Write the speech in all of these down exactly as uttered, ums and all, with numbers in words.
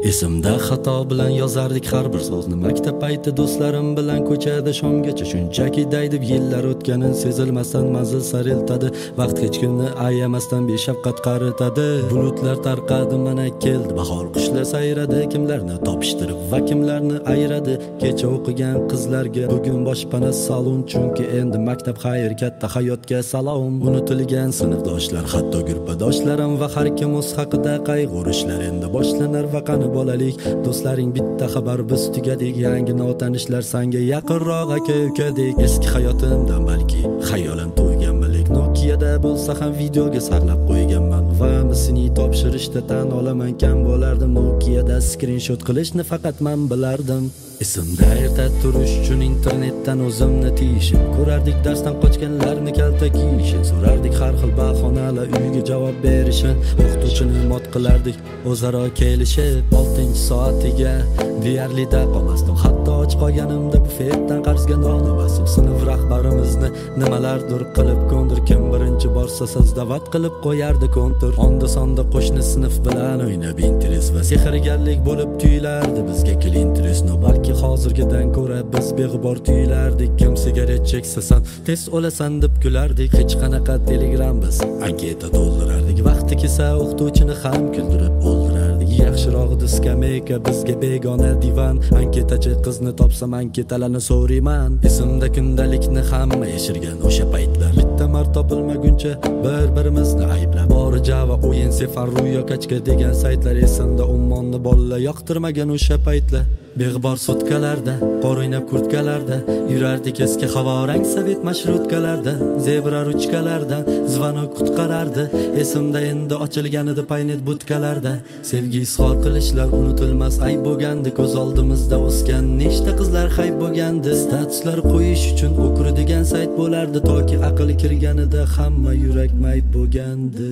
Esimda xato bilan yozardik har bir so'zni, maktab payti do'stlarim bilan ko'chada shomgacha. Shunchaki daydib yillar o'tganin sezilmasdan manzil sariltadi. Vaqt hech kunni ayamasdan beshafqat qaritadi. Bulutlar tarqadi, mana keldi bahor, qushlar sayradi. Kimlarni topishtirib va kimlarni ayradi. Kecha o'qigan qizlarga bugun boshpana salon, chunki endi maktab xayr, katta hayotga salom. Unutilgan sinfdoshlar, hatto guruhdoshlarim va har kim o'z haqida qayg'urishlar endi boshlanar. Va qani bolalik do'stlaring, bitta xabar biz tugadik. Yangi notanishlar sanga yaqinroq aka-ukadek. Eski hayotimdan balki xayolan to'yganmalik, Nokia'da bo'lsa ham videoga saqlab qo'yganman. Va misini topshirishda tan olaman, kam bo'lardim. Nokia'da screenshot qilishni faqat men bilardim. Esimda erta turish uchun internetdan o'zimni tiyishim, ko'rardik darsdan qochganlarni kalta kiyishim, so'rardik har xil bahonalar uyga javob berishim, o'qituvchini mot qilardik o'zaro kelishib. oltinchi soatiga deyarli da qolmasdim, hatto och qolganimda bufetdan qarzga non olmasdim. Sinf rahbarimizni nimalardir qilib ko'ndir, kim birinchi borsa sizdavat qilib qo'yardi kontur. Onda sonda qo'shni sinf bilan o'ynab interes va sehrgarlik bo'lib tuyulardi bizga Clinton. Balki hozirgidan ko'ra biz beg'ubor tuyulardik. Kim sigaret cheksa san tez o'lasan deb kulardik. Hech qanaqa telegram biz anketa to'ldirardik. Vaqti kelsa o'qituvchini ham kuldirib o'ldirardik. Yaxshirog'i skameyka bizga begona divan. Anketachi qizni topsam anketalarni so'rayman. Esimda kundalikni hamma yashirgan o'sha paytlar. Bitta marta topilmaguncha bir-birimizni ayblab, bori Java, o'yin, Sefar, Ruyo, Kachka degan saytlar. Esimda Ummonni bolalar yoqtirmagan o'sha paytlar. Beg'bor sutkalarda, qor o'ynab kurtkalarda yurardik. Eski havorang sovet mashrutkalarda, zebra ruchkalardan zvanok qutqarardi. Esimda endi ochilgan edi paynet butkalarda. Sevgi izhor qilishlar unutilmas ayb bo'lgandi. Ko'z oldimizda o'sgan nechta qizlar hayb bo'lgandi. Statuslar qo'yish uchun o'kir degan sayt bo'lardi. Toki aql kirganida hamma yurak mayb bo'lgandi.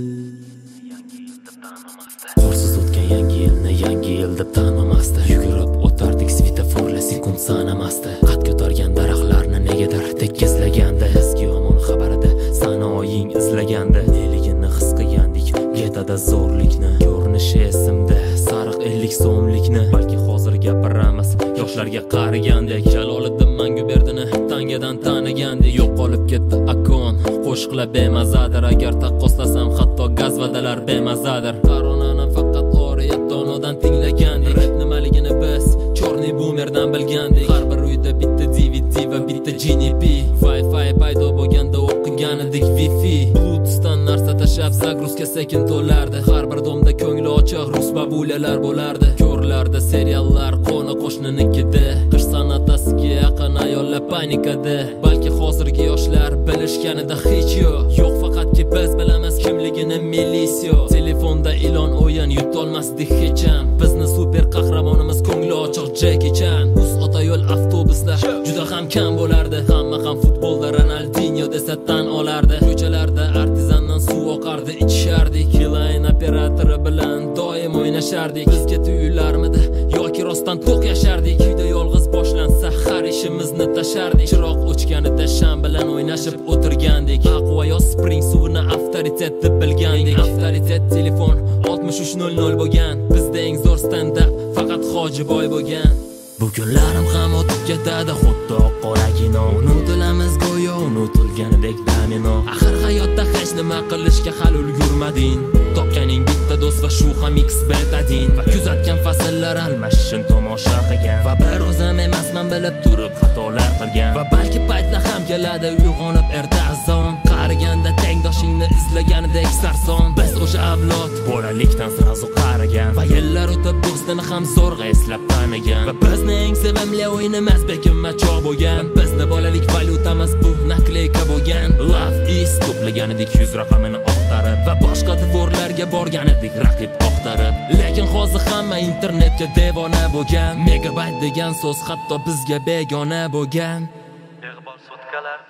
Qorsiz o'tgan yangi yilni yangi yil deb tanlamasdi. Yugurib o'tardik svetoforlar sekund sanamasdi. Qad ko'targan daraxtlarni negadir tekkizlagandi. Eski yomon xabarida sanoying izlagandi. Neligini his qilgandik getada zo'rlikni. Ko'rinishi esimda sariq ellik so'mlikni. Balki hozir gapiramiz yoshlarga qaragandek. Jaloliddin Manguberdini tangadan tanigandek. Yo'qolib ketdi akon, qo'shiqlar bemazadir. Agar taqqoslasam hatto gazvadalar bemazadir. Koronani faqat oriyatonodan tinglagandik. Rap nimaligini biz chorniy boomerdan bilgandik. Har bir uyda bitta D V D va bitta G N P. Wi-Fi paydo bo'lganda o'qigan edik Wi-Fi. Bluetoothdan narsa tashab zagruzka sekin to'lardi. Har bir domda ko'ngli ochiq rus babulalar bo'lardi. Ko'rlarda seriallar qo'ni qo'shninikida. Qish san'atasiga yaqin ayollar panikada. Balki hozirgi yoshlar bilishganida hech yo'q. Yo'q, faqatki biz bilamiz kimligini milisiya. Telefonda ilon o'yin yutolmasdik hech ham. Bizni super qahramonimiz ko'ngli ochiq Jackie Chan. Uz otayo'l avtobuslar juda ham kam bo'lardi. Hamma ham futbolda Ronaldinho desa tan olardi. Ko'chalarda artizandan suv oqardi, ichishardik. Line operatori bilan doim o'ynashardik. Bizga tuyularmidi yoki rostdan to'q yashardik. Uyda yolg'iz boshlansa har ishimizni tashardik. Chiroq o'chganida sham bilan o'ynashib o'tirgandik. Aqua yo Spring suvini avtoritet deb bilgandik. Avtoritet telefon oltmish uch nol nol bo'lgan. Bizda eng zo'r stand up faqat Hojiboy bo'lgan. Bu kunlarim ham o'tib ketadi xuddi qoragino. Unutilamiz go'yo unutilganidek domino. Axir hayotda hech nima qilishga hali ulgurmading. Topganing bitta do'st va shu ham X betadin. Va kuzatgan fasllar almashishini tomosha qilgan. Va bir o'zim emasman bilib turib xatolar qilgan. Va balki paytlar ham keladi uyg'onib erta azon. Qariganda tengdoshingni izlaganidek sarson. Biz o'sha avlod bolalikdan sirazu qarigan. Va yillar o'tib do'stini ham zo'rg'a eslab tanigan. Va bizning eng sevimli o'yinimiz bekinma choq bo'lgan. Bizni bolalik valyutamiz bu nakleyka bo'lgan. Love is to'plaganidek yuz raqamini oqtarib. Va boshqa dvorlarga borgan edik raqib oqtarib. Lekin hozir hamma internetga devona bo'lgan. Megabayt degan so'z hatto bizga begona bo'lgan. Beg'bor sutkalarda,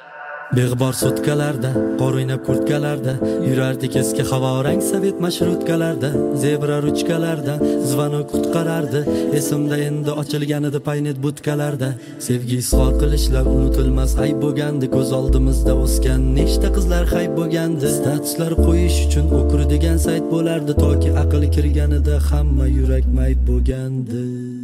Beg'bor sutkalarda, qor o'ynab kurtkalarda, yurardik eski havorang sovet mashrutkalarda, zebra ruchkalarda, zvanok qutqarardi. Esimda endi ochilganida paynet butkalarda, sevgi izhor qilishlar unutilmas ayb bo'lgandi. Ko'z oldimizda o'sgan nechta qizlar hayb bo'lgandi. Statuslar qo'yish uchun o'kur degan sayt bo'lardi, toki aql kirganida hamma yurak mayb bo'lgandi.